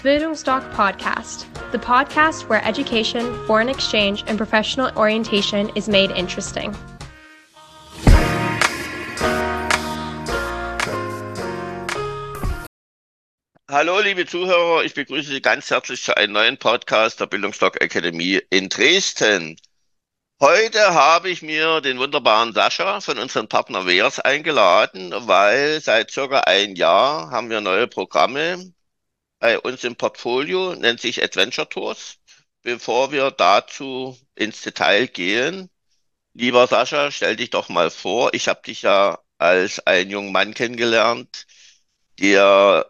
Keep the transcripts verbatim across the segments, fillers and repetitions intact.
Bildungsdoc Podcast, the podcast where education, foreign exchange, and professional orientation is made interesting. Hallo liebe Zuhörer, ich begrüße Sie ganz herzlich zu einem neuen Podcast der Bildungsdoc Akademie in Dresden. Heute habe ich mir den wunderbaren Sascha von unserem Partner W E A S eingeladen, weil seit circa ein Jahr haben wir neue Programme bei uns im Portfolio, nennt sich Adventure Tours. Bevor wir dazu ins Detail gehen, lieber Sascha, stell dich doch mal vor. Ich habe dich ja als einen jungen Mann kennengelernt, der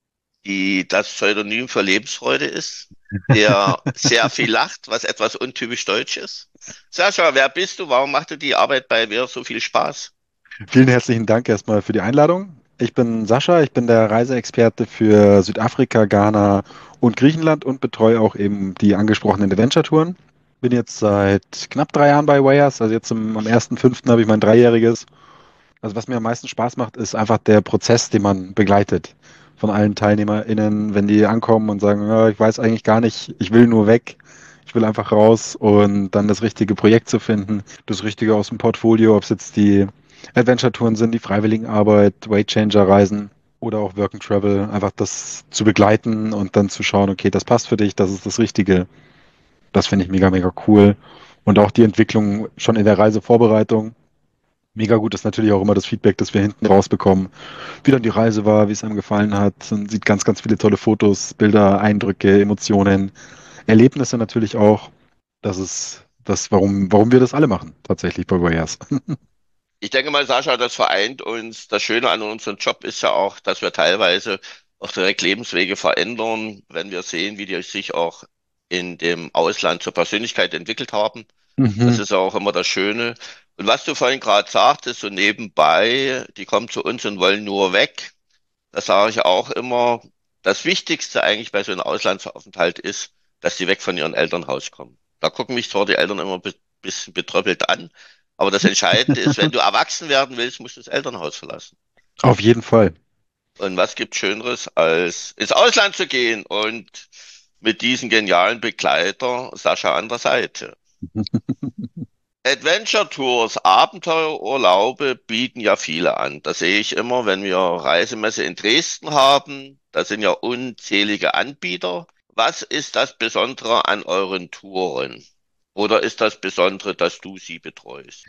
die das Pseudonym für Lebensfreude ist, der sehr viel lacht, was etwas untypisch deutsch ist. Sascha, wer bist du? Warum macht dir die Arbeit bei W E A S so viel Spaß? Vielen herzlichen Dank erstmal für die Einladung. Ich bin Sascha, ich bin der Reiseexperte für Südafrika, Ghana und Griechenland und betreue auch eben die angesprochenen Adventure-Touren. Bin jetzt seit knapp drei Jahren bei W E A S, also jetzt im, am ersten fünften habe ich mein Dreijähriges. Also was mir am meisten Spaß macht, ist einfach der Prozess, den man begleitet von allen TeilnehmerInnen, wenn die ankommen und sagen, ja, ich weiß eigentlich gar nicht, ich will nur weg, ich will einfach raus und dann das richtige Projekt zu finden, das Richtige aus dem Portfolio, ob es jetzt die Adventure-Touren sind, die Freiwilligenarbeit, Weight-Changer-Reisen oder auch Work and Travel, einfach das zu begleiten und dann zu schauen, okay, das passt für dich, das ist das Richtige. Das finde ich mega, mega cool. Und auch die Entwicklung schon in der Reisevorbereitung. Mega gut ist natürlich auch immer das Feedback, das wir hinten rausbekommen, wie dann die Reise war, wie es einem gefallen hat. Man sieht ganz, ganz viele tolle Fotos, Bilder, Eindrücke, Emotionen, Erlebnisse natürlich auch. Das ist das, warum, warum wir das alle machen, tatsächlich bei W E A S. Ich denke mal, Sascha, das vereint uns. Das Schöne an unserem Job ist ja auch, dass wir teilweise auch direkt Lebenswege verändern, wenn wir sehen, wie die sich auch in dem Ausland zur Persönlichkeit entwickelt haben. Das Mhm. ist ja auch immer das Schöne. Und was du vorhin gerade sagtest, so nebenbei, die kommen zu uns und wollen nur weg. Das sage ich auch immer. Das Wichtigste eigentlich bei so einem Auslandsaufenthalt ist, dass sie weg von ihrem Elternhaus kommen. Da gucken mich zwar die Eltern immer ein bisschen betröppelt an, aber das Entscheidende ist, wenn du erwachsen werden willst, musst du das Elternhaus verlassen. Auf jeden Fall. Und was gibt Schöneres, als ins Ausland zu gehen und mit diesem genialen Begleiter Sascha an der Seite? Adventure Tours, Abenteuerurlaube bieten ja viele an. Das sehe ich immer, wenn wir Reisemesse in Dresden haben. Da sind ja unzählige Anbieter. Was ist das Besondere an euren Touren? Oder ist das Besondere, dass du sie betreust?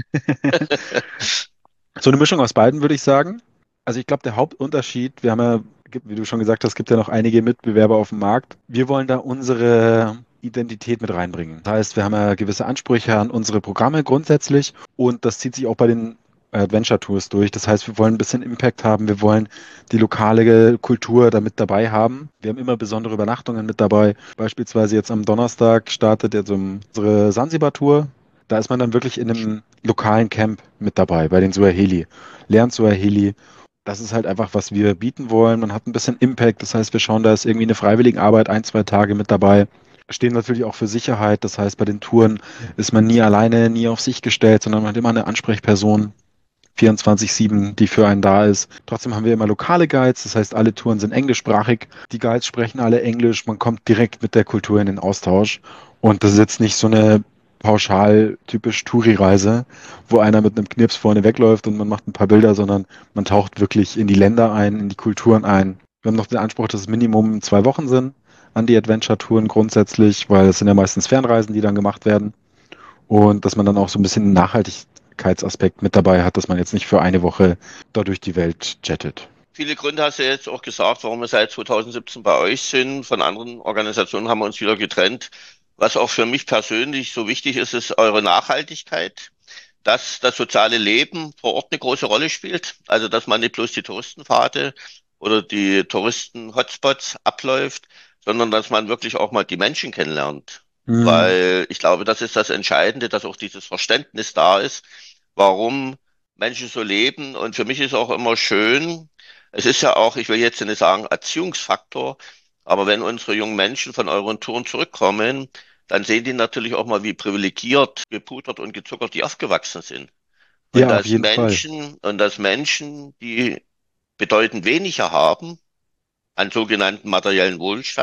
So eine Mischung aus beiden, würde ich sagen. Also ich glaube, der Hauptunterschied, wir haben ja, gibt- wie du schon gesagt hast, gibt ja noch einige Mitbewerber auf dem Markt. Wir wollen da unsere Identität mit reinbringen. Das heißt, wir haben ja gewisse Ansprüche an unsere Programme grundsätzlich und das zieht sich auch bei den Adventure Tours durch. Das heißt, wir wollen ein bisschen Impact haben, wir wollen die lokale Kultur da mit dabei haben. Wir haben immer besondere Übernachtungen mit dabei. Beispielsweise jetzt am Donnerstag startet jetzt unsere Sansibar-Tour. Da ist man dann wirklich in einem lokalen Camp mit dabei, bei den Suaheli. Lernt Suaheli. Das ist halt einfach, was wir bieten wollen. Man hat ein bisschen Impact. Das heißt, wir schauen, da ist irgendwie eine Freiwilligenarbeit, ein, zwei Tage mit dabei. Stehen natürlich auch für Sicherheit. Das heißt, bei den Touren ist man nie alleine, nie auf sich gestellt, sondern man hat immer eine Ansprechperson, vierundzwanzig sieben, die für einen da ist. Trotzdem haben wir immer lokale Guides, das heißt, alle Touren sind englischsprachig. Die Guides sprechen alle Englisch, man kommt direkt mit der Kultur in den Austausch. Und das ist jetzt nicht so eine pauschal typisch Touri-Reise, wo einer mit einem Knips vorne wegläuft und man macht ein paar Bilder, sondern man taucht wirklich in die Länder ein, in die Kulturen ein. Wir haben noch den Anspruch, dass es Minimum zwei Wochen sind an die Adventure-Touren grundsätzlich, weil es sind ja meistens Fernreisen, die dann gemacht werden. Und dass man dann auch so ein bisschen einen Nachhaltigkeitsaspekt mit dabei hat, dass man jetzt nicht für eine Woche da durch die Welt jettet. Viele Gründe hast du jetzt auch gesagt, warum wir seit zwanzig siebzehn bei euch sind. Von anderen Organisationen haben wir uns wieder getrennt. Was auch für mich persönlich so wichtig ist, ist eure Nachhaltigkeit, dass das soziale Leben vor Ort eine große Rolle spielt. Also, dass man nicht bloß die Touristenpfade oder die Touristen-Hotspots abläuft, sondern dass man wirklich auch mal die Menschen kennenlernt. Hm, Weil ich glaube, das ist das Entscheidende, dass auch dieses Verständnis da ist, warum Menschen so leben. Und für mich ist auch immer schön, es ist ja auch, ich will jetzt nicht sagen Erziehungsfaktor, aber wenn unsere jungen Menschen von euren Touren zurückkommen, dann sehen die natürlich auch mal, wie privilegiert, gepudert und gezuckert die aufgewachsen sind. Und ja, auf dass jeden Fall. Menschen, und dass Menschen, die bedeutend weniger haben, an sogenannten materiellen Wohlstand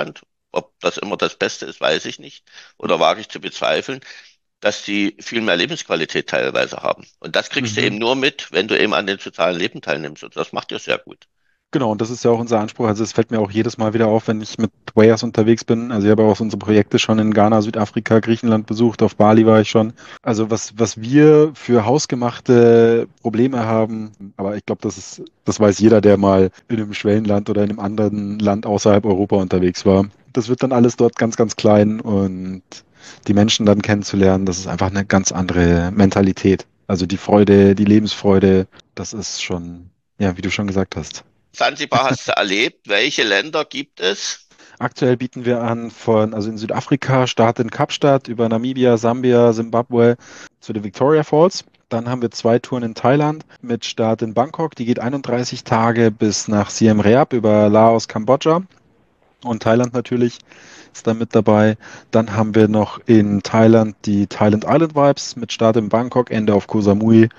ob das immer das Beste ist, weiß ich nicht oder wage ich zu bezweifeln, dass die viel mehr Lebensqualität teilweise haben. Und das kriegst du Mhm. eben nur mit, wenn du eben an dem sozialen Leben teilnimmst. Und das macht ihr sehr gut. Genau, und das ist ja auch unser Anspruch. Also es fällt mir auch jedes Mal wieder auf, wenn ich mit Wayers unterwegs bin. Also ich habe auch unsere Projekte schon in Ghana, Südafrika, Griechenland besucht, auf Bali war ich schon. Also was, was wir für hausgemachte Probleme haben, aber ich glaube, das ist, das weiß jeder, der mal in einem Schwellenland oder in einem anderen Land außerhalb Europa unterwegs war. Das wird dann alles dort ganz, ganz klein und die Menschen dann kennenzulernen, das ist einfach eine ganz andere Mentalität. Also die Freude, die Lebensfreude, das ist schon, ja, wie du schon gesagt hast. Sansibar hast du erlebt. Welche Länder gibt es? Aktuell bieten wir an von, also in Südafrika, Start in Kapstadt, über Namibia, Sambia, Simbabwe zu den Victoria Falls. Dann haben wir zwei Touren in Thailand mit Start in Bangkok. Die geht einunddreißig Tage bis nach Siem Reap über Laos, Kambodscha. Und Thailand natürlich ist da mit dabei. Dann haben wir noch in Thailand die Thailand Island Vibes mit Start in Bangkok, Ende auf Koh Samui.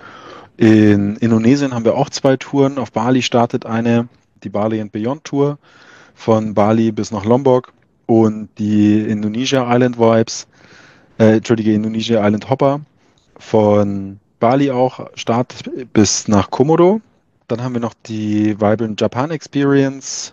In Indonesien haben wir auch zwei Touren. Auf Bali startet eine, die Bali and Beyond Tour von Bali bis nach Lombok und die Indonesia Island Vibes, äh, Entschuldige, Indonesia Island Hopper von Bali auch, Start bis nach Komodo. Dann haben wir noch die Vibrant Japan Experience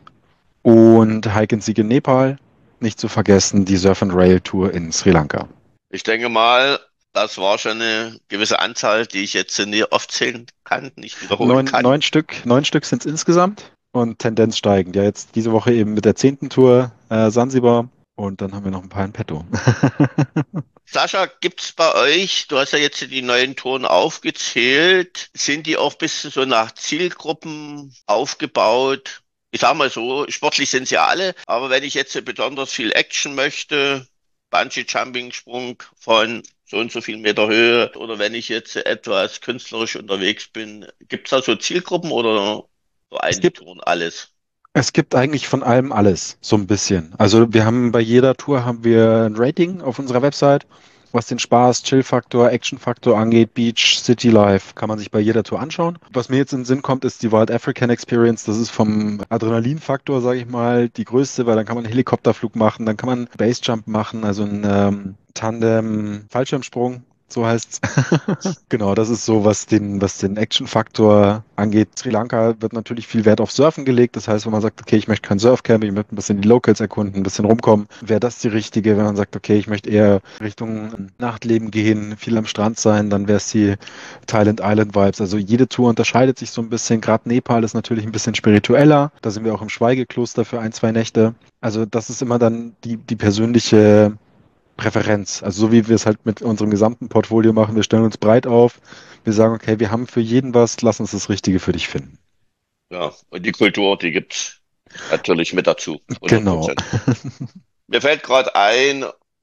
und Hike and Seek in Nepal. Nicht zu vergessen die Surf and Rail Tour in Sri Lanka. Ich denke mal, das war schon eine gewisse Anzahl, die ich jetzt nie aufzählen kann, nicht wiederholen Neun, kann. neun Stück, neun Stück sind es insgesamt und Tendenz steigend. Ja, jetzt diese Woche eben mit der zehnten Tour äh, Sansibar und dann haben wir noch ein paar in petto. Sascha, gibt's bei euch, du hast ja jetzt die neuen Touren aufgezählt, sind die auch ein bisschen so nach Zielgruppen aufgebaut? Ich sag mal so, sportlich sind sie alle, aber wenn ich jetzt besonders viel Action möchte, Bungee-Jumping-Sprung von so und so viel Meter Höhe, oder wenn ich jetzt etwas künstlerisch unterwegs bin, gibt's da so Zielgruppen oder so Es eigentlich gibt Touren alles? Es gibt eigentlich von allem alles, so ein bisschen. Also wir haben bei jeder Tour haben wir ein Rating auf unserer Website, was den Spaß, Chill-Faktor, Action-Faktor angeht, Beach, City Life, kann man sich bei jeder Tour anschauen. Was mir jetzt in den Sinn kommt, ist die Wild African Experience. Das ist vom Adrenalinfaktor, sage ich mal, die größte, weil dann kann man einen Helikopterflug machen, dann kann man Basejump machen, also ein ähm, Tandem-Fallschirmsprung. So heißt's. Genau, das ist so, was den, was den Action-Faktor angeht. Sri Lanka wird natürlich viel Wert auf Surfen gelegt. Das heißt, wenn man sagt, okay, ich möchte kein Surfcamp, ich möchte ein bisschen die Locals erkunden, ein bisschen rumkommen, wäre das die richtige. Wenn man sagt, okay, ich möchte eher Richtung Nachtleben gehen, viel am Strand sein, dann wäre es die Thailand Island Vibes. Also jede Tour unterscheidet sich so ein bisschen. Gerade Nepal ist natürlich ein bisschen spiritueller. Da sind wir auch im Schweigekloster für ein, zwei Nächte. Also das ist immer dann die, die persönliche Präferenz. Also so wie wir es halt mit unserem gesamten Portfolio machen, wir stellen uns breit auf, wir sagen, okay, wir haben für jeden was, lass uns das Richtige für dich finden. Ja, und die Kultur, die gibt's natürlich mit dazu, hundert Genau. Prozent. Mir fällt gerade ein,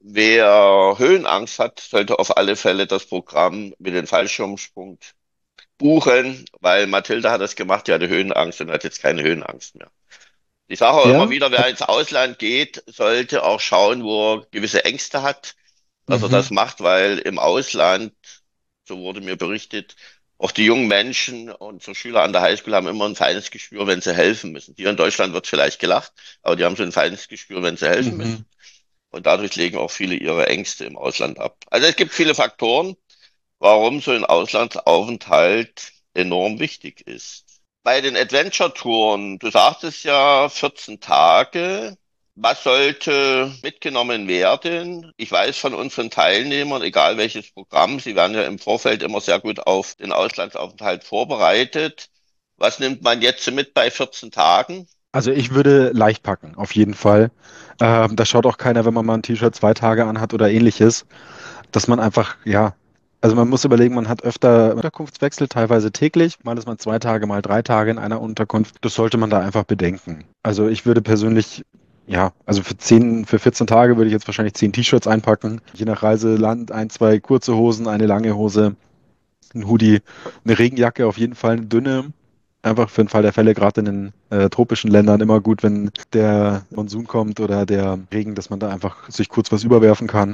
wer Höhenangst hat, sollte auf alle Fälle das Programm mit dem Fallschirmsprung buchen, weil Mathilda hat das gemacht, die hatte Höhenangst und hat jetzt keine Höhenangst mehr. Ich sage auch immer Ja, wieder, wer ins Ausland geht, sollte auch schauen, wo er gewisse Ängste hat, dass er mhm, das macht, weil im Ausland, so wurde mir berichtet, auch die jungen Menschen und so Schüler an der Highschool haben immer ein feines Gespür, wenn sie helfen müssen. Hier in Deutschland wird vielleicht gelacht, aber die haben so ein feines Gespür, wenn sie helfen mhm. müssen. Und dadurch legen auch viele ihre Ängste im Ausland ab. Also es gibt viele Faktoren, warum so ein Auslandsaufenthalt enorm wichtig ist. Bei den Adventure-Touren, du sagtest ja vierzehn Tage. Was sollte mitgenommen werden? Ich weiß von unseren Teilnehmern, egal welches Programm, sie werden ja im Vorfeld immer sehr gut auf den Auslandsaufenthalt vorbereitet. Was nimmt man jetzt mit bei vierzehn Tagen? Also ich würde leicht packen, auf jeden Fall. Ähm, da schaut auch keiner, wenn man mal ein T-Shirt zwei Tage anhat oder ähnliches, dass man einfach, ja, also man muss überlegen, man hat öfter Unterkunftswechsel, teilweise täglich. Mal ist man zwei Tage, mal drei Tage in einer Unterkunft. Das sollte man da einfach bedenken. Also ich würde persönlich, ja, also für zehn, für vierzehn Tage würde ich jetzt wahrscheinlich zehn T-Shirts einpacken. Je nach Reiseland ein, zwei kurze Hosen, eine lange Hose, ein Hoodie, eine Regenjacke, auf jeden Fall eine dünne. Einfach für den Fall der Fälle, gerade in den äh, tropischen Ländern, immer gut, wenn der Monsun kommt oder der Regen, dass man da einfach sich kurz was überwerfen kann.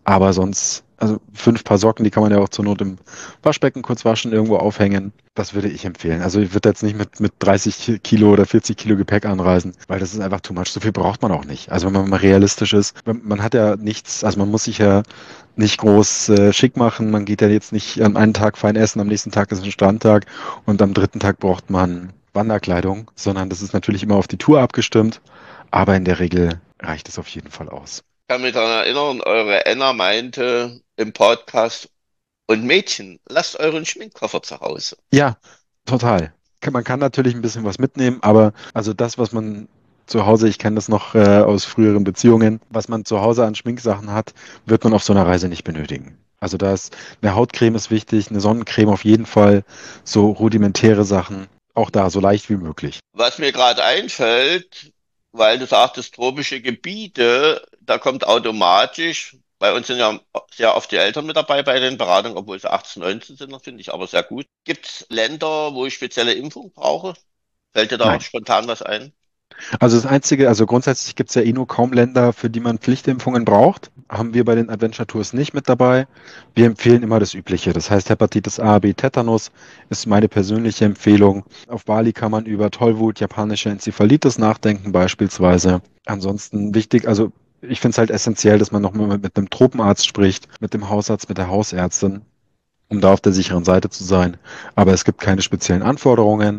Aber sonst, also fünf Paar Socken, die kann man ja auch zur Not im Waschbecken kurz waschen, irgendwo aufhängen. Das würde ich empfehlen. Also ich würde jetzt nicht mit, mit dreißig Kilo oder vierzig Kilo Gepäck anreisen, weil das ist einfach too much. So viel braucht man auch nicht. Also wenn man mal realistisch ist, man man hat ja nichts, also man muss sich ja nicht groß äh, schick machen. Man geht ja jetzt nicht am einen Tag fein essen, am nächsten Tag ist ein Strandtag und am dritten Tag braucht man Wanderkleidung, sondern das ist natürlich immer auf die Tour abgestimmt. Aber in der Regel reicht es auf jeden Fall aus. Ich kann mich daran erinnern, eure Enna meinte im Podcast, und Mädchen, lasst euren Schminkkoffer zu Hause. Ja, total. Kann- Man kann natürlich ein bisschen was mitnehmen, aber also das, was man zu Hause, ich kenne das noch äh, aus früheren Beziehungen, was man zu Hause an Schminksachen hat, wird man auf so einer Reise nicht benötigen. Also da ist eine Hautcreme ist wichtig, eine Sonnencreme auf jeden Fall, so rudimentäre Sachen, auch da so leicht wie möglich. Was mir gerade einfällt, weil du sagtest, tropische Gebiete, da kommt automatisch, bei uns sind ja sehr oft die Eltern mit dabei bei den Beratungen, obwohl sie achtzehn, neunzehn sind, das finde ich aber sehr gut. Gibt es Länder, wo ich spezielle Impfung brauche? Fällt dir da Nein. spontan was ein? Also das Einzige, also grundsätzlich gibt es ja eh nur kaum Länder, für die man Pflichtimpfungen braucht. Haben wir bei den Adventure Tours nicht mit dabei. Wir empfehlen immer das Übliche. Das heißt Hepatitis A, B, Tetanus ist meine persönliche Empfehlung. Auf Bali kann man über Tollwut, japanische Enzephalitis nachdenken beispielsweise. Ansonsten wichtig, also ich finde es halt essentiell, dass man nochmal mit einem Tropenarzt spricht, mit dem Hausarzt, mit der Hausärztin, um da auf der sicheren Seite zu sein. Aber es gibt keine speziellen Anforderungen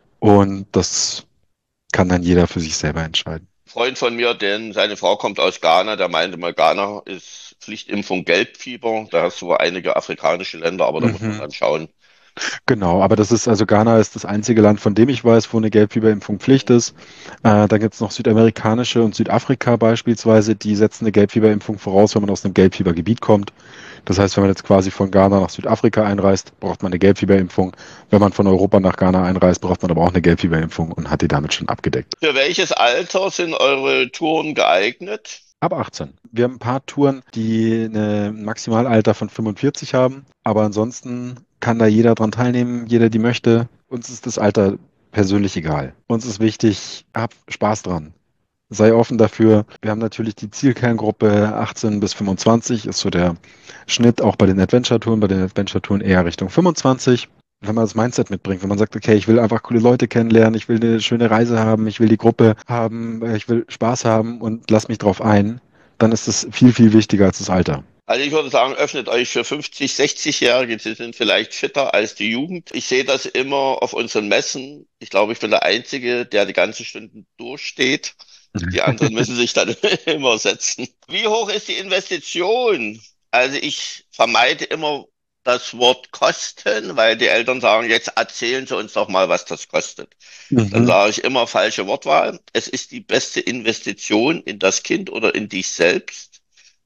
und das kann dann jeder für sich selber entscheiden. Ein Freund von mir, denn seine Frau kommt aus Ghana, der meinte mal, Ghana ist Pflichtimpfung Gelbfieber. Da hast du wohl einige afrikanische Länder, aber da muss man Mhm. dann schauen. Genau, aber das ist, also Ghana ist das einzige Land, von dem ich weiß, wo eine Gelbfieberimpfung Pflicht ist. Äh, da gibt es noch südamerikanische und Südafrika beispielsweise, die setzen eine Gelbfieberimpfung voraus, wenn man aus einem Gelbfiebergebiet kommt. Das heißt, wenn man jetzt quasi von Ghana nach Südafrika einreist, braucht man eine Gelbfieberimpfung. Wenn man von Europa nach Ghana einreist, braucht man aber auch eine Gelbfieberimpfung und hat die damit schon abgedeckt. Für welches Alter sind eure Touren geeignet? Ab achtzehn. Wir haben ein paar Touren, die ein Maximalalter von fünfundvierzig haben, aber ansonsten kann da jeder dran teilnehmen, jeder, die möchte. Uns ist das Alter persönlich egal. Uns ist wichtig, hab Spaß dran. Sei offen dafür. Wir haben natürlich die Zielkerngruppe achtzehn bis fünfundzwanzig, ist so der Schnitt auch bei den Adventure-Touren, bei den Adventure-Touren eher Richtung fünfundzwanzig. Wenn man das Mindset mitbringt, wenn man sagt, okay, ich will einfach coole Leute kennenlernen, ich will eine schöne Reise haben, ich will die Gruppe haben, äh, ich will Spaß haben und lass mich drauf ein, dann ist das viel, viel wichtiger als das Alter. Also ich würde sagen, öffnet euch für fünfzig, sechzig-Jährige. Sie sind vielleicht fitter als die Jugend. Ich sehe das immer auf unseren Messen. Ich glaube, ich bin der Einzige, der die ganzen Stunden durchsteht. Die anderen müssen sich dann immer setzen. Wie hoch ist die Investition? Also ich vermeide immer das Wort Kosten, weil die Eltern sagen, jetzt erzählen Sie uns doch mal, was das kostet. Dann Mhm. sage ich immer falsche Wortwahl. Es ist die beste Investition in das Kind oder in dich selbst,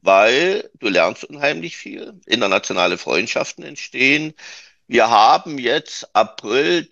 weil du lernst unheimlich viel. Internationale Freundschaften entstehen. Wir haben jetzt April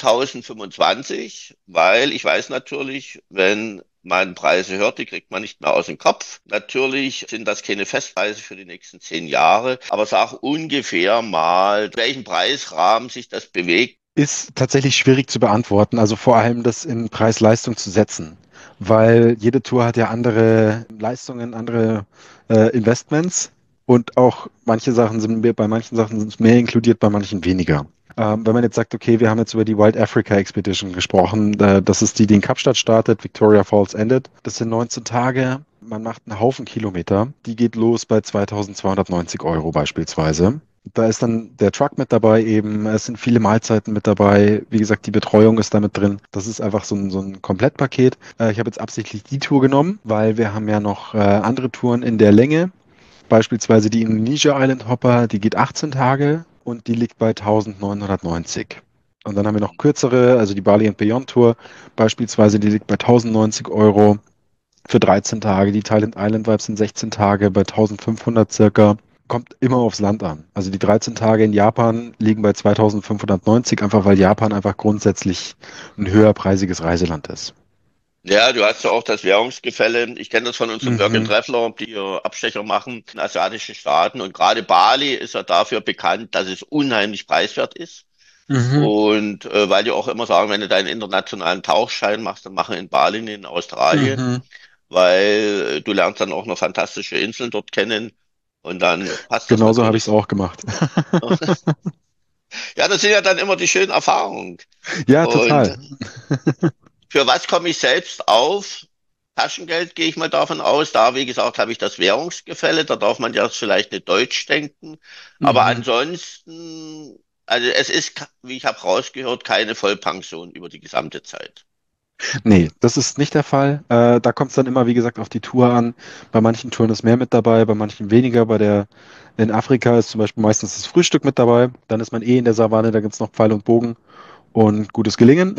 zweitausendfünfundzwanzig, weil ich weiß natürlich, wenn man Preise hört, die kriegt man nicht mehr aus dem Kopf. Natürlich sind das keine Festpreise für die nächsten zehn Jahre, aber sag ungefähr mal, in welchem Preisrahmen sich das bewegt. Ist tatsächlich schwierig zu beantworten, also vor allem das in Preis-Leistung zu setzen, weil jede Tour hat ja andere Leistungen, andere äh, Investments und auch manche Sachen sind mehr, bei manchen Sachen sind es mehr inkludiert, bei manchen weniger. Ähm, wenn man jetzt sagt, okay, wir haben jetzt über die Wild Africa Expedition gesprochen, äh, das ist die, die in Kapstadt startet, Victoria Falls endet. Das sind neunzehn Tage, man macht einen Haufen Kilometer, die geht los bei zweitausendzweihundertneunzig Euro beispielsweise. Da ist dann der Truck mit dabei eben, es sind viele Mahlzeiten mit dabei, wie gesagt, die Betreuung ist da mit drin. Das ist einfach so ein, so ein Komplettpaket. Äh, ich habe jetzt absichtlich die Tour genommen, weil wir haben ja noch äh, andere Touren in der Länge, beispielsweise die Indonesia Island Hopper, die geht achtzehn Tage und die liegt bei neunzehnhundertneunzig. Und dann haben wir noch kürzere, also die Bali and Beyond Tour, beispielsweise, die liegt bei tausendneunzig Euro für dreizehn Tage. Die Thailand Island Vibes sind sechzehn Tage bei eintausendfünfhundert circa. Kommt immer aufs Land an. Also die dreizehn Tage in Japan liegen bei zweitausendfünfhundertneunzig, einfach weil Japan einfach grundsätzlich ein höherpreisiges Reiseland ist. Ja, du hast ja auch das Währungsgefälle. Ich kenne das von unserem Work and Mhm. Traveler, die hier Abstecher machen in asiatischen Staaten. Und gerade Bali ist ja dafür bekannt, dass es unheimlich preiswert ist. Mhm. Und äh, weil die auch immer sagen, wenn du deinen internationalen Tauchschein machst, dann mach ihn in Bali, nicht in Australien, Mhm. weil äh, du lernst dann auch noch fantastische Inseln dort kennen. Und dann passt das Genauso habe ich es natürlich. auch gemacht. Ja, das sind ja dann immer die schönen Erfahrungen. Ja, Und total. für was komme ich selbst auf? Taschengeld gehe ich mal davon aus. Da, wie gesagt, habe ich das Währungsgefälle. Da darf man ja vielleicht nicht deutsch denken. Aber Mhm. ansonsten, also es ist, wie ich habe rausgehört, keine Vollpension über die gesamte Zeit. Nee, das ist nicht der Fall. Äh, da kommt es dann immer, wie gesagt, auf die Tour an. Bei manchen Touren ist mehr mit dabei, bei manchen weniger. Bei der in Afrika ist zum Beispiel meistens das Frühstück mit dabei. Dann ist man eh in der Savanne, da gibt es noch Pfeil und Bogen und gutes Gelingen.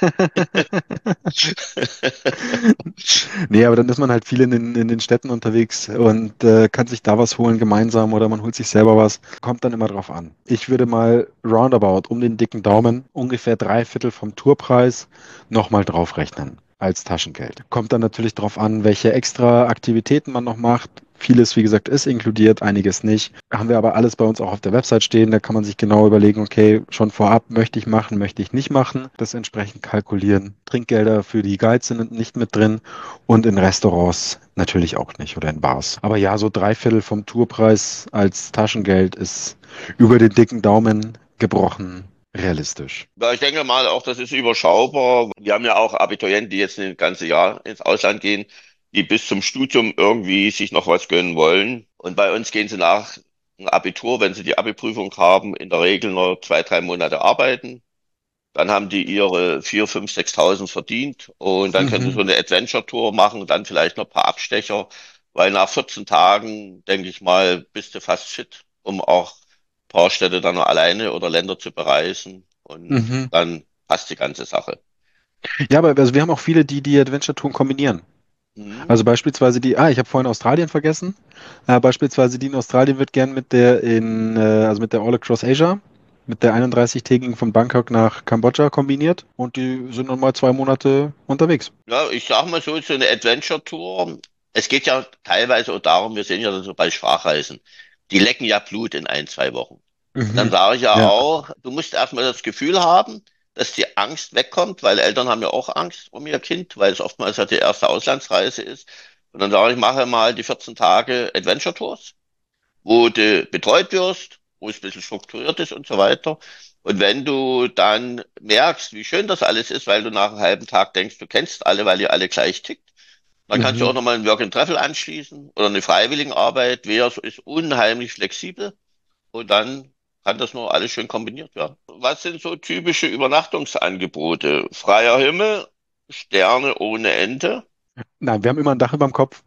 Nee, aber dann ist man halt viel in den, in den Städten unterwegs und äh, kann sich da was holen gemeinsam oder man holt sich selber was. Kommt dann immer drauf an. Ich würde mal roundabout um den dicken Daumen ungefähr drei Viertel vom Tourpreis nochmal draufrechnen als Taschengeld. Kommt dann natürlich drauf an, welche extra Aktivitäten man noch macht. Vieles, wie gesagt, ist inkludiert, einiges nicht. Haben wir aber alles bei uns auch auf der Website stehen. Da kann man sich genau überlegen, okay, schon vorab möchte ich machen, möchte ich nicht machen. Das entsprechend kalkulieren. Trinkgelder für die Guides sind nicht mit drin und in Restaurants natürlich auch nicht oder in Bars. Aber ja, so drei Viertel vom Tourpreis als Taschengeld ist über den dicken Daumen gebrochen realistisch. Ja, ich denke mal auch, das ist überschaubar. Wir haben ja auch Abiturienten, die jetzt ein ganzes Jahr ins Ausland gehen, die bis zum Studium irgendwie sich noch was gönnen wollen. Und bei uns gehen sie nach dem Abitur, wenn sie die Abi-Prüfung haben, in der Regel nur zwei, drei Monate arbeiten. Dann haben die ihre vier, fünf, sechstausend verdient und dann können sie so Mhm. eine Adventure-Tour machen, dann vielleicht noch ein paar Abstecher, weil nach vierzehn Tagen, denke ich mal, bist du fast fit, um auch ein paar Städte dann noch alleine oder Länder zu bereisen und Mhm. dann passt die ganze Sache. Ja, aber also wir haben auch viele, die die Adventure-Touren kombinieren. Mhm. Also beispielsweise die, ah, ich habe vorhin Australien vergessen. Äh, beispielsweise die in Australien wird gern mit der in, äh, also mit der All Across Asia, mit der einunddreißig-tägigen von Bangkok nach Kambodscha kombiniert und die sind dann mal zwei Monate unterwegs. Ja, ich sag mal so, so eine Adventure-Tour. Es geht ja teilweise auch darum, wir sehen ja so bei Sprachreisen, die lecken ja Blut in ein, zwei Wochen. Und dann Mhm. sage ich ja Ja. auch, du musst erstmal das Gefühl haben, dass die Angst wegkommt, weil Eltern haben ja auch Angst um ihr Kind, weil es oftmals ja die erste Auslandsreise ist. Und dann sage ich, mache mal die vierzehn Tage Adventure Tours, wo du betreut wirst, wo es ein bisschen strukturiert ist und so weiter. Und wenn du dann merkst, wie schön das alles ist, weil du nach einem halben Tag denkst, du kennst alle, weil ihr alle gleich tickt, dann kannst du auch Mhm. nochmal ein Work and Travel anschließen oder eine Freiwilligenarbeit. Wer ist unheimlich flexibel. Und dann kann das nur alles schön kombiniert werden. Was sind so typische Übernachtungsangebote? Freier Himmel, Sterne ohne Ende. Nein, wir haben immer ein Dach über dem Kopf.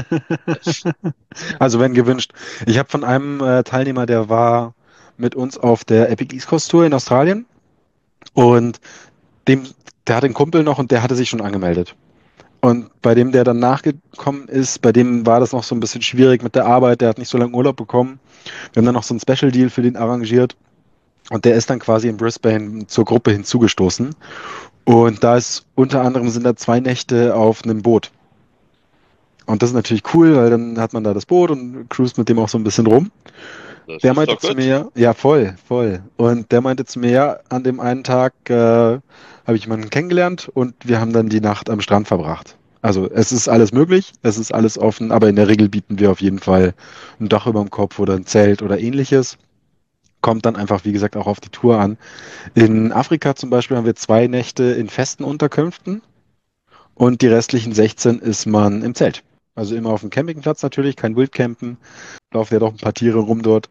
Also wenn gewünscht. Ich habe von einem äh, Teilnehmer, der war mit uns auf der Epic East Coast Tour in Australien und dem, der hat einen Kumpel noch und der hatte sich schon angemeldet. Und bei dem, der dann nachgekommen ist, bei dem war das noch so ein bisschen schwierig mit der Arbeit, der hat nicht so lange Urlaub bekommen. Wir haben dann noch so einen Special Deal für den arrangiert und der ist dann quasi in Brisbane zur Gruppe hinzugestoßen. Und da ist unter anderem sind da zwei Nächte auf einem Boot. Und das ist natürlich cool, weil dann hat man da das Boot und cruist mit dem auch so ein bisschen rum. Das Der ist meinte doch zu gut. mir, ja, voll, voll. Und der meinte zu mir, ja, an dem einen Tag äh, habe ich jemanden kennengelernt und wir haben dann die Nacht am Strand verbracht. Also es ist alles möglich, es ist alles offen, aber in der Regel bieten wir auf jeden Fall ein Dach über dem Kopf oder ein Zelt oder ähnliches. Kommt dann einfach, wie gesagt, auch auf die Tour an. In Afrika zum Beispiel haben wir zwei Nächte in festen Unterkünften und die restlichen sechzehn ist man im Zelt. Also immer auf dem Campingplatz natürlich, kein Wildcampen. Laufen ja doch ein paar Tiere rum dort.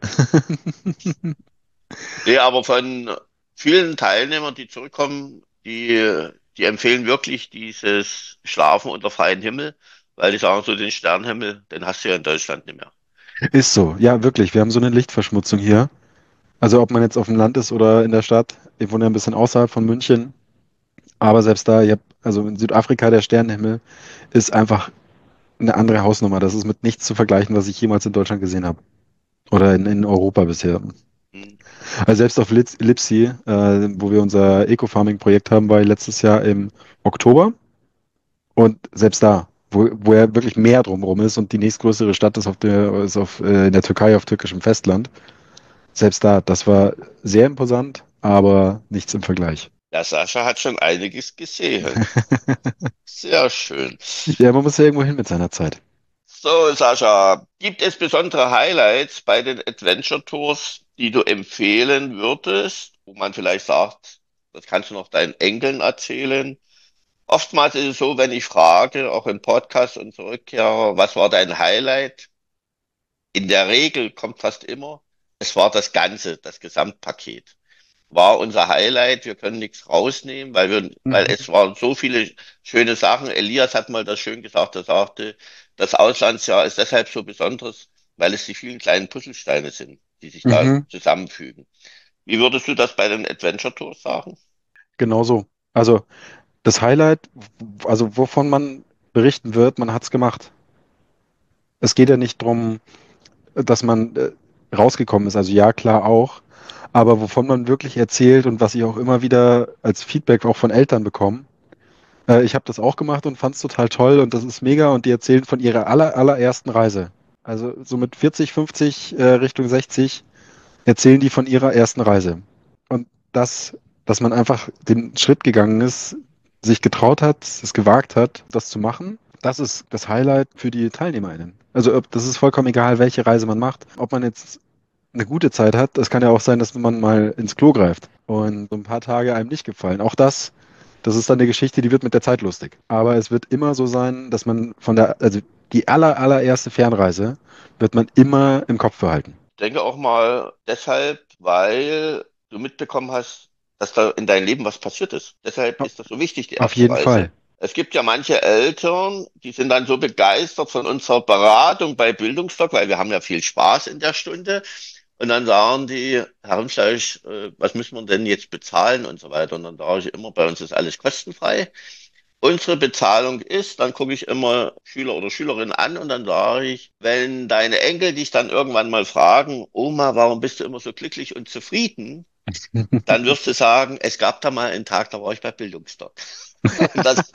Nee, aber von vielen Teilnehmern, die zurückkommen, die, die empfehlen wirklich dieses Schlafen unter freiem Himmel, weil die sagen so, den Sternenhimmel, den hast du ja in Deutschland nicht mehr. Ist so, ja, wirklich. Wir haben so eine Lichtverschmutzung hier. Also ob man jetzt auf dem Land ist oder in der Stadt. Ich wohne ja ein bisschen außerhalb von München. Aber selbst da, ich hab, also in Südafrika, der Sternenhimmel ist einfach eine andere Hausnummer. Das ist mit nichts zu vergleichen, was ich jemals in Deutschland gesehen habe. Oder in, in Europa bisher. Hm. Also selbst auf Litz- Lipsi, äh, wo wir unser Eco-Farming-Projekt haben, war ich letztes Jahr im Oktober. Und selbst da, wo, wo ja wirklich Meer drumherum ist und die nächstgrößere Stadt ist auf der, ist auf, äh, in der Türkei auf türkischem Festland. Selbst da, das war sehr imposant, aber nichts im Vergleich. Der Sascha hat schon einiges gesehen. Sehr schön. Ja, man muss ja irgendwo hin mit seiner Zeit. So, Sascha, gibt es besondere Highlights bei den Adventure Tours, die du empfehlen würdest, wo man vielleicht sagt, das kannst du noch deinen Enkeln erzählen? Oftmals ist es so, wenn ich frage, auch im Podcast und Rückkehrer, was war dein Highlight? In der Regel kommt fast immer, es war das Ganze, das Gesamtpaket. War unser Highlight. Wir können nichts rausnehmen, weil wir, weil Mhm. es waren so viele schöne Sachen. Elias hat mal das schön gesagt. Er sagte, das Auslandsjahr ist deshalb so besonders, weil es die vielen kleinen Puzzlesteine sind, die sich da Mhm. zusammenfügen. Wie würdest du das bei den Adventure Tours sagen? Genau so. Also das Highlight, w- also wovon man berichten wird, man hat es gemacht. Es geht ja nicht darum, dass man äh, rausgekommen ist. Also ja, klar auch. Aber wovon man wirklich erzählt und was ich auch immer wieder als Feedback auch von Eltern bekomme, äh, ich habe das auch gemacht und fand es total toll und das ist mega und die erzählen von ihrer aller, allerersten Reise. Also so mit vierzig, fünfzig äh, Richtung sechzig erzählen die von ihrer ersten Reise. Und das, dass man einfach den Schritt gegangen ist, sich getraut hat, es gewagt hat, das zu machen, das ist das Highlight für die TeilnehmerInnen. Also ob- das ist vollkommen egal, welche Reise man macht. Ob man jetzt eine gute Zeit hat, es kann ja auch sein, dass man mal ins Klo greift und so ein paar Tage einem nicht gefallen. Auch das, das ist dann eine Geschichte, die wird mit der Zeit lustig. Aber es wird immer so sein, dass man von der, also die aller, allererste Fernreise wird man immer im Kopf behalten. Ich denke auch mal deshalb, weil du mitbekommen hast, dass da in deinem Leben was passiert ist. Deshalb ist das so wichtig, die Auf erste jeden Reise. Fall. Es gibt ja manche Eltern, die sind dann so begeistert von unserer Beratung bei Bildungsdoc, weil wir haben ja viel Spaß in der Stunde. Und dann sagen die, Herr Hirnfleisch, äh, was müssen wir denn jetzt bezahlen und so weiter. Und dann sage ich immer, bei uns ist alles kostenfrei. Unsere Bezahlung ist, dann gucke ich immer Schüler oder Schülerin an und dann sage ich, wenn deine Enkel dich dann irgendwann mal fragen, Oma, warum bist du immer so glücklich und zufrieden? Dann wirst du sagen, es gab da mal einen Tag, da war ich bei Bildungsdoc. Und das,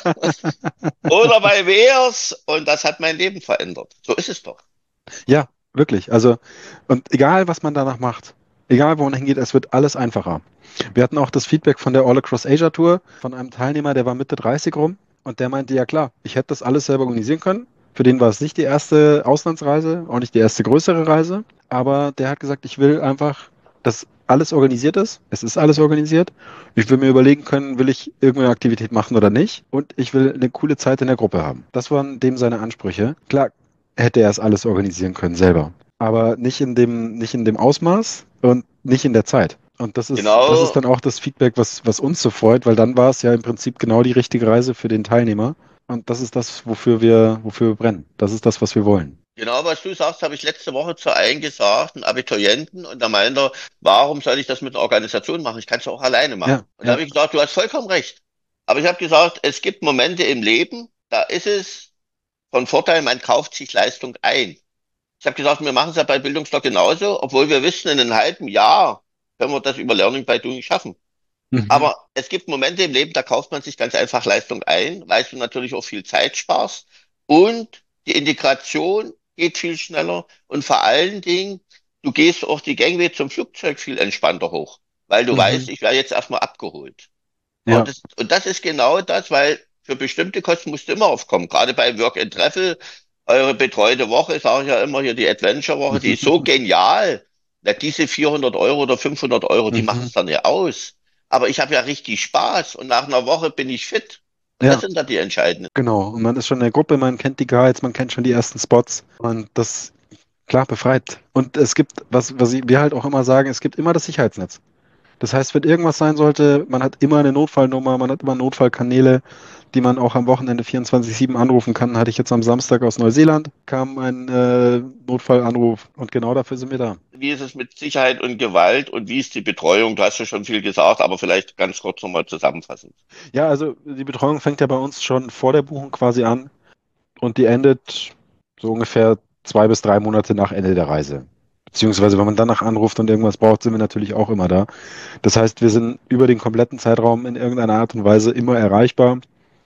oder bei Wehrs und das hat mein Leben verändert. So ist es doch. Ja, wirklich. Also, und egal, was man danach macht, egal, wo man hingeht, es wird alles einfacher. Wir hatten auch das Feedback von der All Across Asia Tour von einem Teilnehmer, der war Mitte dreißig rum und der meinte, ja klar, ich hätte das alles selber organisieren können. Für den war es nicht die erste Auslandsreise, auch nicht die erste größere Reise, aber der hat gesagt, ich will einfach, dass alles organisiert ist. Es ist alles organisiert. Ich will mir überlegen können, will ich irgendeine Aktivität machen oder nicht. Und ich will eine coole Zeit in der Gruppe haben. Das waren dem seine Ansprüche. Klar, hätte er es alles organisieren können selber. Aber nicht in dem, nicht in dem Ausmaß und nicht in der Zeit. Und das ist, das ist Genau, dann auch das Feedback, was, was uns so freut, weil dann war es ja im Prinzip genau die richtige Reise für den Teilnehmer. Und das ist das, wofür wir, wofür wir brennen. Das ist das, was wir wollen. genau was du sagst, habe ich letzte Woche zu einem gesagt, einen Abiturienten, und da meinte er, warum soll ich das mit einer Organisation machen? Ich kann es ja auch alleine machen. Ja, Und da ja. habe ich gesagt, du hast vollkommen recht. Aber ich habe gesagt, es gibt Momente im Leben, da ist es von Vorteil, man kauft sich Leistung ein. Ich habe gesagt, wir machen es ja bei Bildungsdoc genauso, obwohl wir wissen, in einem halben Jahr können wir das über Learning by Doing schaffen. Mhm. Aber es gibt Momente im Leben, da kauft man sich ganz einfach Leistung ein, weil du natürlich auch viel Zeit sparst und die Integration geht viel schneller und vor allen Dingen, du gehst auch die Gangway zum Flugzeug viel entspannter hoch, weil du weißt, Mhm. ich werde jetzt erstmal abgeholt. Und Ja. das, und das ist genau das, weil für bestimmte Kosten musst du immer aufkommen. Gerade bei Work and Travel, eure betreute Woche, sage ich ja immer hier, die Adventure-Woche, die ist so genial. Na, diese vierhundert Euro oder fünfhundert Euro, die machen Mhm. es dann ja aus. Aber ich habe ja richtig Spaß und nach einer Woche bin ich fit. Und das Ja, sind dann die entscheidenden. genau. Und man ist schon in der Gruppe, man kennt die Guides, man kennt schon die ersten Spots. Und das, klar, befreit. Und es gibt, was, was wir halt auch immer sagen, es gibt immer das Sicherheitsnetz. Das heißt, wenn irgendwas sein sollte, man hat immer eine Notfallnummer, man hat immer Notfallkanäle, die man auch am Wochenende vierundzwanzig sieben anrufen kann. Hatte ich jetzt am Samstag aus Neuseeland, kam ein äh, Notfallanruf und genau dafür sind wir da. Wie ist es mit Sicherheit und Gewalt und wie ist die Betreuung? Du hast ja schon viel gesagt, aber vielleicht ganz kurz nochmal zusammenfassend. Ja, also die Betreuung fängt ja bei uns schon vor der Buchung quasi an und die endet so ungefähr zwei bis drei Monate nach Ende der Reise. Beziehungsweise, wenn man danach anruft und irgendwas braucht, sind wir natürlich auch immer da. Das heißt, wir sind über den kompletten Zeitraum in irgendeiner Art und Weise immer erreichbar.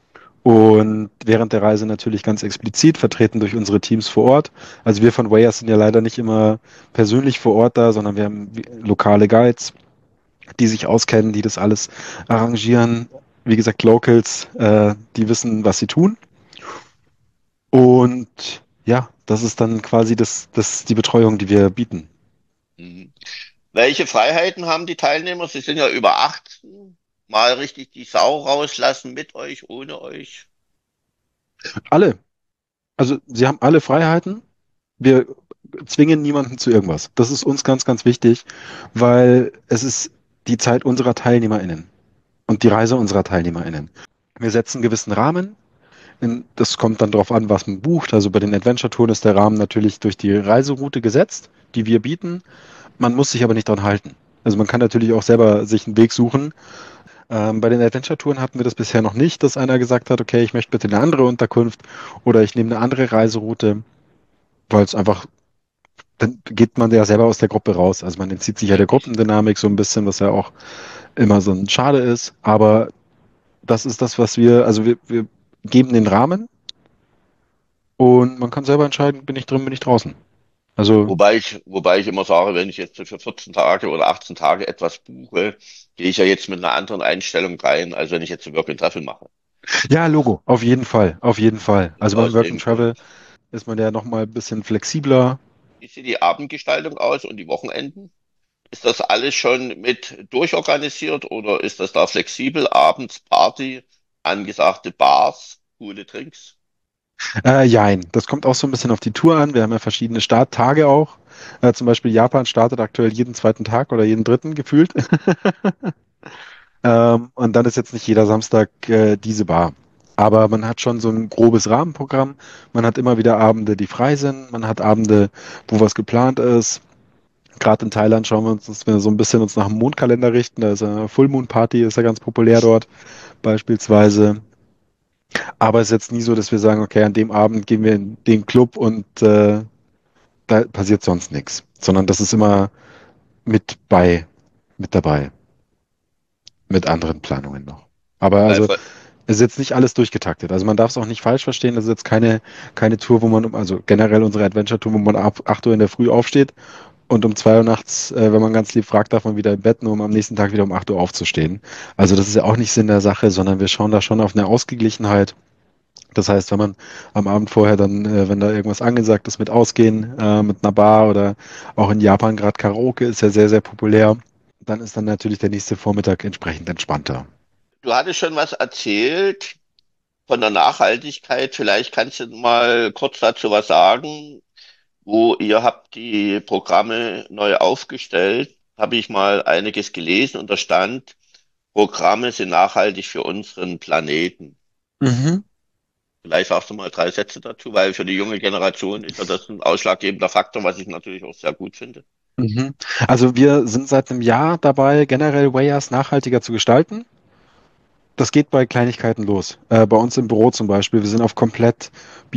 Und während der Reise natürlich ganz explizit vertreten durch unsere Teams vor Ort. Also wir von Wayers sind ja leider nicht immer persönlich vor Ort da, sondern wir haben wie- lokale Guides, die sich auskennen, die das alles arrangieren. Wie gesagt, Locals, äh, die wissen, was sie tun. Und ja, das ist dann quasi das, das, die Betreuung, die wir bieten. Mhm. Welche Freiheiten haben die Teilnehmer? Sie sind ja über acht. Mal richtig die Sau rauslassen mit euch, ohne euch. Alle, also sie haben alle Freiheiten. Wir zwingen niemanden zu irgendwas. Das ist uns ganz, ganz wichtig, weil es ist die Zeit unserer TeilnehmerInnen und die Reise unserer TeilnehmerInnen. Wir setzen einen gewissen Rahmen. In- Das kommt dann darauf an, was man bucht. Also bei den Adventure-Touren ist der Rahmen natürlich durch die Reiseroute gesetzt, die wir bieten. Man muss sich aber nicht dran halten. Also man kann natürlich auch selber sich einen Weg suchen. Ähm, bei den Adventure-Touren hatten wir das bisher noch nicht, dass einer gesagt hat, okay, ich möchte bitte eine andere Unterkunft oder ich nehme eine andere Reiseroute, weil es einfach, dann geht man ja selber aus der Gruppe raus. Also man entzieht sich ja der Richtig. Gruppendynamik so ein bisschen, was ja auch immer so ein Schade ist. Aber das ist das, was wir, also wir, wir geben den Rahmen und man kann selber entscheiden, bin ich drin, bin ich draußen. Also, Wobei ich, wobei ich immer sage, wenn ich jetzt so für vierzehn Tage oder achtzehn Tage etwas buche, gehe ich ja jetzt mit einer anderen Einstellung rein, als wenn ich jetzt so Work and Travel mache. ja, Logo, auf jeden Fall, auf jeden Fall. Und Also beim aus Work and dem Grund. Travel ist man ja nochmal ein bisschen flexibler. Wie sieht die Abendgestaltung aus und die Wochenenden? Ist das alles schon mit durchorganisiert oder ist das da flexibel? Abends Party, angesagte Bars, coole Drinks? Äh, jein, das kommt auch so ein bisschen auf die Tour an. Wir haben ja verschiedene Starttage auch. Äh, zum Beispiel Japan startet aktuell jeden zweiten Tag oder jeden dritten gefühlt. Ähm, und dann ist jetzt nicht jeder Samstag äh, diese Bar. Aber man hat schon so ein grobes Rahmenprogramm. Man hat immer wieder Abende, die frei sind. Man hat Abende, wo was geplant ist. Gerade in Thailand schauen wir uns, dass wir so ein bisschen uns nach dem Mondkalender richten. Da ist eine Full Moon Party, ist ja ganz populär dort beispielsweise. Aber es ist jetzt nie so, dass wir sagen, okay, an dem Abend gehen wir in den Club und äh, da passiert sonst nichts. Sondern das ist immer mit bei, mit dabei, mit anderen Planungen noch. Aber Weil, also ver- es ist jetzt nicht alles durchgetaktet. Also man darf es auch nicht falsch verstehen. Das ist jetzt keine, keine Tour, wo man, um- also generell unsere Adventure-Tour, wo man ab acht Uhr in der Früh aufsteht und um zwei Uhr nachts, äh, wenn man ganz lieb fragt, darf man wieder im Bett, nur um am nächsten Tag wieder um acht Uhr aufzustehen. Also das ist ja auch nicht Sinn der Sache, sondern wir schauen da schon auf eine Ausgeglichenheit. Das heißt, wenn man am Abend vorher dann, äh, wenn da irgendwas angesagt ist mit Ausgehen, äh, mit einer Bar oder auch in Japan gerade Karaoke ist ja sehr, sehr populär, dann ist dann natürlich der nächste Vormittag entsprechend entspannter. du hattest schon was erzählt von der Nachhaltigkeit. Vielleicht kannst du mal kurz dazu was sagen, wo ihr habt die Programme neu aufgestellt. Habe ich mal einiges gelesen und da stand, Programme sind nachhaltig für unseren Planeten. Mhm. Vielleicht sagst du mal drei Sätze dazu, weil für die junge Generation ist ja das ein ausschlaggebender Faktor, was ich natürlich auch sehr gut finde. Mhm. Also wir sind seit einem Jahr dabei, generell Wayas nachhaltiger zu gestalten. Das geht bei Kleinigkeiten los. Äh, bei uns im Büro zum Beispiel. Wir sind auf komplett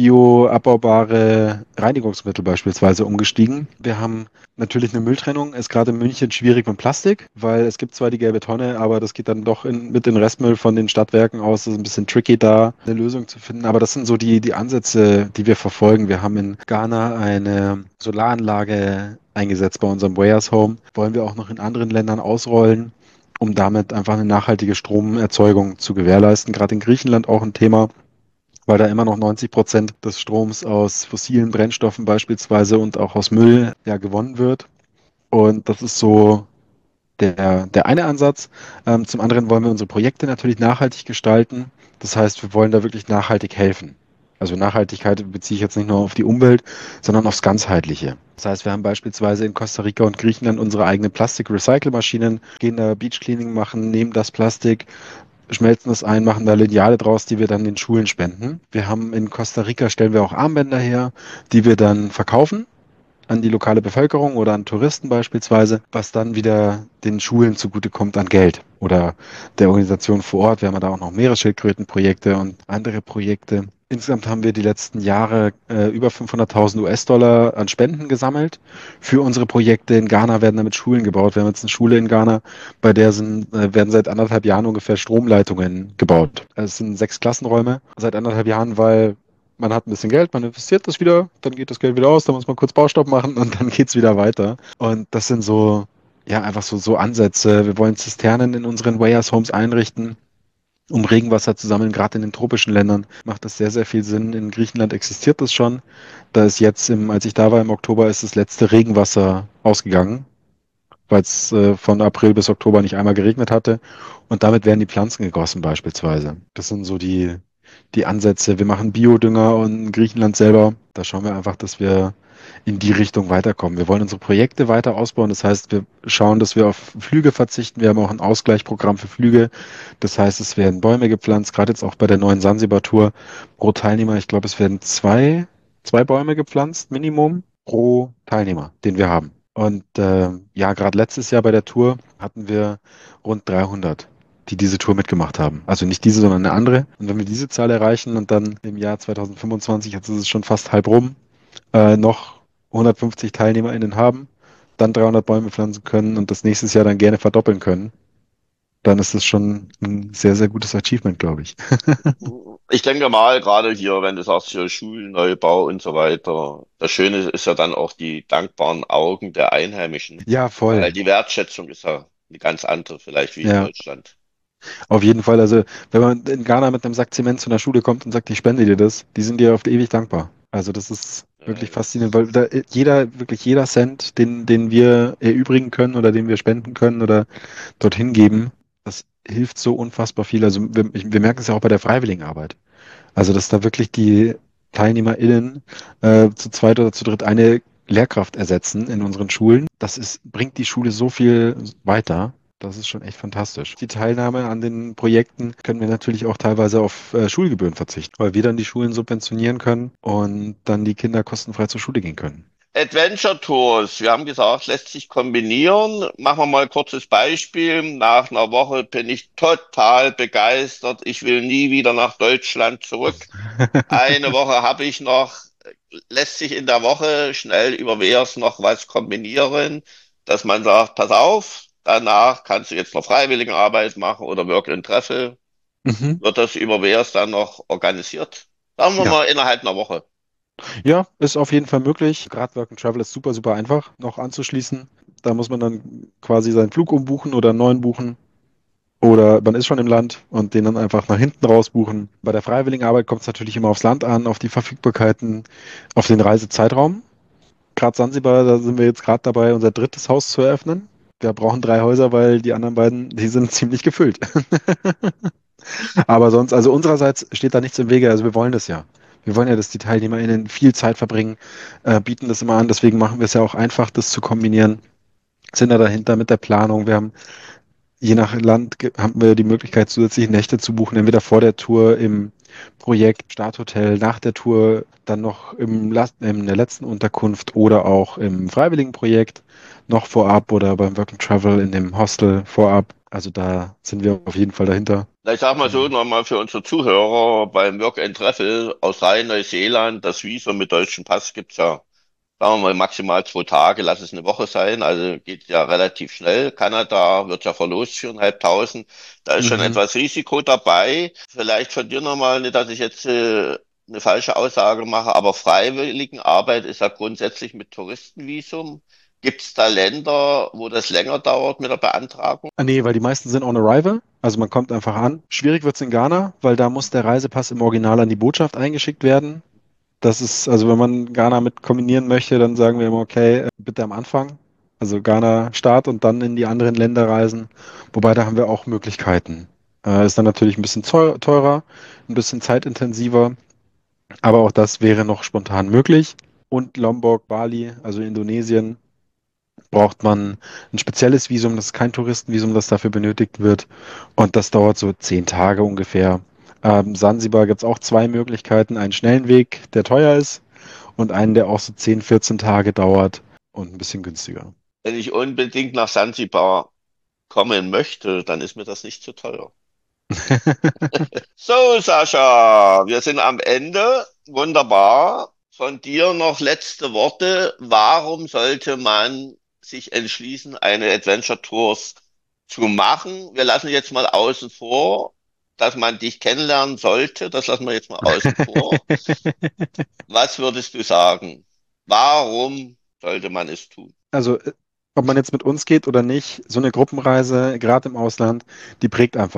bio-abbaubare Reinigungsmittel beispielsweise umgestiegen. Wir haben natürlich eine Mülltrennung. Ist gerade in München schwierig mit Plastik, weil es gibt zwar die gelbe Tonne, aber das geht dann doch in, mit den Restmüll von den Stadtwerken aus. Das ist ein bisschen tricky, da eine Lösung zu finden. Aber das sind so die, die Ansätze, die wir verfolgen. Wir haben in Ghana eine Solaranlage eingesetzt bei unserem Wayers Home. Wollen wir auch noch in anderen Ländern ausrollen, um damit einfach eine nachhaltige Stromerzeugung zu gewährleisten. Gerade in Griechenland auch ein Thema, weil da immer noch neunzig Prozent des Stroms aus fossilen Brennstoffen beispielsweise und auch aus Müll ja gewonnen wird. Und das ist so der, der eine Ansatz. Ähm, zum anderen wollen wir unsere Projekte natürlich nachhaltig gestalten. Das heißt, wir wollen da wirklich nachhaltig helfen. Also Nachhaltigkeit beziehe ich jetzt nicht nur auf die Umwelt, sondern aufs Ganzheitliche. Das heißt, wir haben beispielsweise in Costa Rica und Griechenland unsere eigenen Plastik-Recycle-Maschinen, gehen da Beach-Cleaning machen, nehmen das Plastik, schmelzen es ein, machen da Lineale draus, die wir dann den Schulen spenden. Wir haben in Costa Rica stellen wir auch Armbänder her, die wir dann verkaufen an die lokale Bevölkerung oder an Touristen beispielsweise, was dann wieder den Schulen zugutekommt an Geld oder der Organisation vor Ort. Wir haben ja da auch noch Meeresschildkrötenprojekte und andere Projekte. Insgesamt haben wir die letzten Jahre äh, über fünfhunderttausend U S-Dollar an Spenden gesammelt. Für unsere Projekte in Ghana werden damit Schulen gebaut. Wir haben jetzt eine Schule in Ghana, bei der sind, äh, werden seit anderthalb Jahren ungefähr Stromleitungen gebaut. Es sind sechs Klassenräume seit anderthalb Jahren, weil man hat ein bisschen Geld, man investiert das wieder, dann geht das Geld wieder aus, dann muss man kurz Baustopp machen und dann geht's wieder weiter. Und das sind so, ja, einfach so, so Ansätze. Wir wollen Zisternen in unseren Wayers Homes einrichten, um Regenwasser zu sammeln. Gerade in den tropischen Ländern macht das sehr, sehr viel Sinn. In Griechenland existiert das schon. Da ist jetzt, im, als ich da war im Oktober, ist das letzte Regenwasser ausgegangen, weil es äh, von April bis Oktober nicht einmal geregnet hatte. Und damit werden die Pflanzen gegossen beispielsweise. Das sind so die, die Ansätze. Wir machen Biodünger und in Griechenland selber. Da schauen wir einfach, dass wir in die Richtung weiterkommen. Wir wollen unsere Projekte weiter ausbauen. Das heißt, wir schauen, dass wir auf Flüge verzichten. Wir haben auch ein Ausgleichsprogramm für Flüge. Das heißt, es werden Bäume gepflanzt, gerade jetzt auch bei der neuen Sansibar-Tour pro Teilnehmer. Ich glaube, es werden zwei, zwei Bäume gepflanzt, Minimum, pro Teilnehmer, den wir haben. Und äh, ja, gerade letztes Jahr bei der Tour hatten wir rund dreihundert, die diese Tour mitgemacht haben. Also nicht diese, sondern eine andere. Und wenn wir diese Zahl erreichen und dann im Jahr zwanzig fünfundzwanzig, jetzt ist es schon fast halb rum, äh, noch hundertfünfzig TeilnehmerInnen haben, dann dreihundert Bäume pflanzen können und das nächstes Jahr dann gerne verdoppeln können, dann ist das schon ein sehr, sehr gutes Achievement, glaube ich. Ich denke mal, gerade hier, wenn du sagst, hier Schulneubau und so weiter, das Schöne ist ja dann auch die dankbaren Augen der Einheimischen, Ja, voll. weil die Wertschätzung ist ja eine ganz andere vielleicht wie in Ja, Deutschland. auf jeden Fall. Also, wenn man in Ghana mit einem Sack Zement zu einer Schule kommt und sagt, ich spende dir das, die sind dir auf ewig dankbar. Also, das ist Ja, wirklich das, faszinierend, weil da jeder, wirklich jeder Cent, den, den wir erübrigen können oder den wir spenden können oder dorthin geben, das hilft so unfassbar viel. Also, wir, ich- wir merken es ja auch bei der Freiwilligenarbeit. Also, dass da wirklich die TeilnehmerInnen äh, zu zweit oder zu dritt eine Lehrkraft ersetzen in unseren Schulen. Das ist, bringt die Schule so viel weiter. Das ist schon echt fantastisch. Die Teilnahme an den Projekten können wir natürlich auch teilweise auf äh, Schulgebühren verzichten, weil wir dann die Schulen subventionieren können und dann die Kinder kostenfrei zur Schule gehen können. Adventure Tours, wir haben gesagt, lässt sich kombinieren. Machen wir mal ein kurzes Beispiel. Nach einer Woche bin ich total begeistert. Ich will nie wieder nach Deutschland zurück. Eine Woche habe ich noch. Lässt sich in der Woche schnell über W E A S noch was kombinieren, dass man sagt, pass auf, danach kannst du jetzt noch Freiwilligenarbeit machen oder Work and Travel. Mhm. Wird das über W E A S dann noch organisiert? Sagen wir Ja. mal innerhalb einer Woche. Ja, ist auf jeden Fall möglich. Gerade Work and Travel ist super, super einfach noch anzuschließen. Da muss man dann quasi seinen Flug umbuchen oder einen neuen buchen. Oder man ist schon im Land und den dann einfach nach hinten raus buchen. Bei der Freiwilligenarbeit kommt es natürlich immer aufs Land an, auf die Verfügbarkeiten, auf den Reisezeitraum. Gerade Sansibar, da sind wir jetzt gerade dabei, unser drittes Haus zu eröffnen. Wir brauchen drei Häuser, weil die anderen beiden, die sind ziemlich gefüllt. Aber sonst, also unsererseits steht da nichts im Wege. Also wir wollen das ja. Wir wollen ja, dass die TeilnehmerInnen viel Zeit verbringen, äh, bieten das immer an. Deswegen machen wir es ja auch einfach, das zu kombinieren. Sind da dahinter mit der Planung. Wir haben je nach Land ge- haben wir die Möglichkeit, zusätzliche Nächte zu buchen, entweder vor der Tour im Projekt Starthotel, nach der Tour dann noch im Last, in der letzten Unterkunft oder auch im Freiwilligenprojekt noch vorab oder beim Work and Travel in dem Hostel vorab. Also da sind wir auf jeden Fall dahinter. Na, ich sag mal so Und nochmal für unsere Zuhörer beim Work and Travel aus Australien, Neuseeland, das Visum mit deutschem Pass gibt's ja, sagen wir mal, maximal zwei Tage, lass es eine Woche sein, also geht ja relativ schnell. Kanada wird ja verlost, viereinhalbtausend. Da ist schon mhm. etwas Risiko dabei. Vielleicht von dir nochmal, nicht, dass ich jetzt äh, eine falsche Aussage mache, aber Freiwilligenarbeit ist ja grundsätzlich mit Touristenvisum. Gibt's da Länder, wo das länger dauert mit der Beantragung? Ah, nee, weil die meisten sind on arrival. Also man kommt einfach an. Schwierig wird's in Ghana, weil da muss der Reisepass im Original an die Botschaft eingeschickt werden. Das ist, also wenn man Ghana mit kombinieren möchte, dann sagen wir immer, okay, äh, bitte am Anfang. Also Ghana Start und dann in die anderen Länder reisen. Wobei da haben wir auch Möglichkeiten. Äh, ist dann natürlich ein bisschen teu- teurer, ein bisschen zeitintensiver, aber auch das wäre noch spontan möglich. Und Lombok, Bali, also Indonesien, braucht man ein spezielles Visum. Das ist kein Touristenvisum, das dafür benötigt wird. Und das dauert so zehn Tage ungefähr. Ähm, Sansibar gibt es auch zwei Möglichkeiten. Einen schnellen Weg, der teuer ist, und einen, der auch so zehn, vierzehn Tage dauert und ein bisschen günstiger. Wenn ich unbedingt nach Sansibar kommen möchte, dann ist mir das nicht zu teuer. So, Sascha, wir sind am Ende. Wunderbar. Von dir noch letzte Worte. Warum sollte man sich entschließen, eine Adventure Tours zu machen? Wir lassen jetzt mal außen vor, dass man dich kennenlernen sollte. Das lassen wir jetzt mal außen vor. Was würdest du sagen? Warum sollte man es tun? Also, äh, ob man jetzt mit uns geht oder nicht, so eine Gruppenreise, gerade im Ausland, die prägt einfach.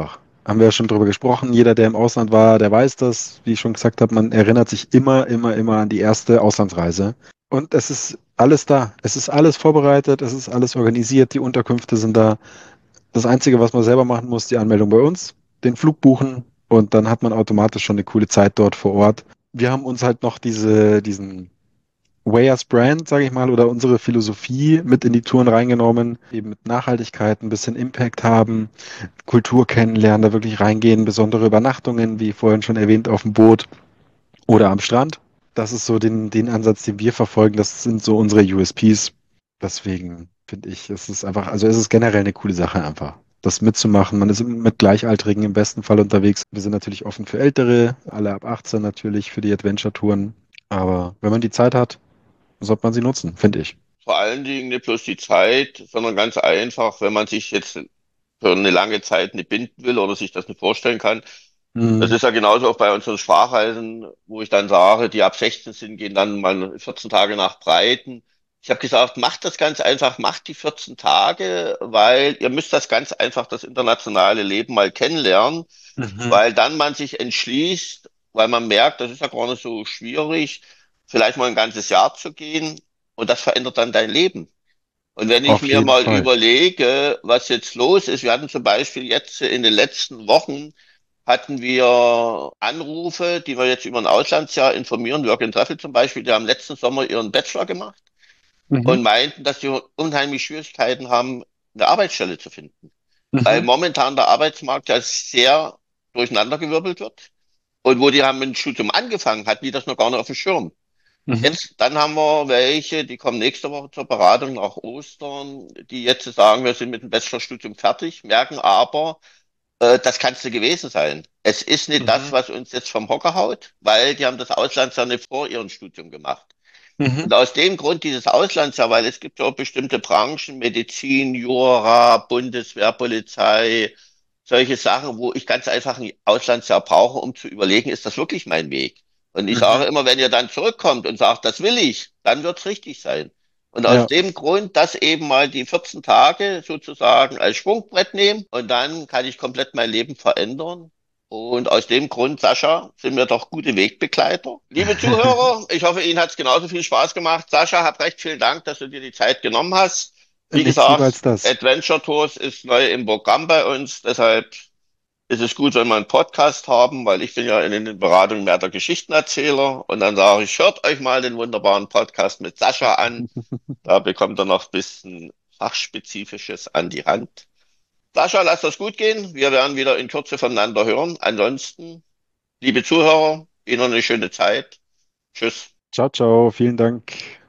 haben wir ja schon drüber gesprochen. Jeder, der im Ausland war, der weiß das. Wie ich schon gesagt habe, man erinnert sich immer, immer, immer an die erste Auslandsreise. Und es ist alles da. Es ist alles vorbereitet, es ist alles organisiert, die Unterkünfte sind da. Das Einzige, was man selber machen muss, die Anmeldung bei uns, den Flug buchen und dann hat man automatisch schon eine coole Zeit dort vor Ort. Wir haben uns halt noch diese, diesen Weyers Brand, sage ich mal, oder unsere Philosophie mit in die Touren reingenommen, eben mit Nachhaltigkeit ein bisschen Impact haben, Kultur kennenlernen, da wirklich reingehen, besondere Übernachtungen, wie vorhin schon erwähnt, auf dem Boot oder am Strand. Das ist so den, den Ansatz, den wir verfolgen. Das sind so unsere U S Ps. Deswegen finde ich, es ist einfach, also es ist generell eine coole Sache einfach, das mitzumachen. Man ist mit Gleichaltrigen im besten Fall unterwegs. Wir sind natürlich offen für Ältere, alle ab achtzehn natürlich für die Adventure-Touren. Aber wenn man die Zeit hat, sollte man sie nutzen, finde ich. Vor allen Dingen nicht bloß die Zeit, sondern ganz einfach, wenn man sich jetzt für eine lange Zeit nicht binden will oder sich das nicht vorstellen kann. Das Mhm. ist ja genauso auch bei unseren Sprachreisen, wo ich dann sage, die ab sechzehn sind, gehen dann mal vierzehn Tage nach Breiten. Ich habe gesagt, macht das ganz einfach, macht die vierzehn Tage, weil ihr müsst das ganz einfach, das internationale Leben mal kennenlernen, Mhm. weil dann man sich entschließt, weil man merkt, das ist ja gar nicht so schwierig, vielleicht mal ein ganzes Jahr zu gehen und das verändert dann dein Leben. Und wenn ich Auf mir jeden mal Fall. überlege, was jetzt los ist, wir hatten zum Beispiel jetzt in den letzten Wochen hatten wir Anrufe, die wir jetzt über ein Auslandsjahr informieren, Work and Travel zum Beispiel, die haben letzten Sommer ihren Bachelor gemacht Mhm. und meinten, dass sie unheimlich Schwierigkeiten haben, eine Arbeitsstelle zu finden. Weil Mhm. momentan der Arbeitsmarkt ja sehr durcheinandergewirbelt wird. Und wo die haben mit dem Studium angefangen, hatten die das noch gar nicht auf dem Schirm. Mhm. Jetzt, dann haben wir welche, die kommen nächste Woche zur Beratung nach Ostern, die jetzt sagen, wir sind mit dem Bachelorstudium fertig, merken aber, äh, das kann es nicht gewesen sein. Es ist nicht das, Mhm. was uns jetzt vom Hocker haut, weil die haben das Auslandsjahr nicht vor ihrem Studium gemacht. Mhm. Und aus dem Grund dieses Auslandsjahr, weil es gibt ja auch bestimmte Branchen, Medizin, Jura, Bundeswehr, Polizei, solche Sachen, wo ich ganz einfach ein Auslandsjahr brauche, um zu überlegen, ist das wirklich mein Weg? Und ich sage Mhm. immer, wenn ihr dann zurückkommt und sagt, das will ich, dann wird's richtig sein. Und aus Ja, dem Grund, dass eben mal die vierzehn Tage sozusagen als Sprungbrett nehmen und dann kann ich komplett mein Leben verändern. Und aus dem Grund, Sascha, sind wir doch gute Wegbegleiter. Liebe Zuhörer, ich hoffe, Ihnen hat es genauso viel Spaß gemacht. Sascha, hab recht vielen Dank, dass du dir die Zeit genommen hast. Wie nichts lieber gesagt, als das. Adventure Tours ist neu im Programm bei uns. Deshalb ist es gut, wenn wir einen Podcast haben, weil ich bin ja in den Beratungen mehr der Geschichtenerzähler. Und dann sage ich, hört euch mal den wunderbaren Podcast mit Sascha an. Da bekommt ihr noch ein bisschen Fachspezifisches an die Hand. Sascha, lasst das gut gehen. Wir werden wieder in Kürze voneinander hören. Ansonsten, liebe Zuhörer, Ihnen noch eine schöne Zeit. Tschüss. Ciao, ciao, vielen Dank.